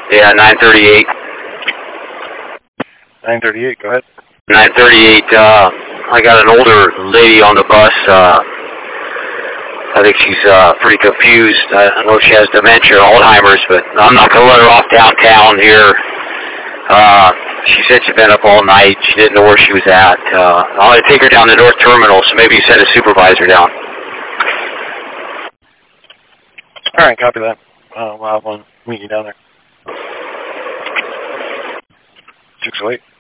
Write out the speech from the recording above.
Yeah, 938. 938, go ahead. 938, I got an older lady on the bus. I think she's pretty confused. I know she has dementia, Alzheimer's, but I'm not going to let her off downtown here. She said she'd been up all night. She didn't know where she was at. I'm going to take her down to North Terminal, so maybe send a supervisor down. All right, copy that. We'll have one meet you down there. 608.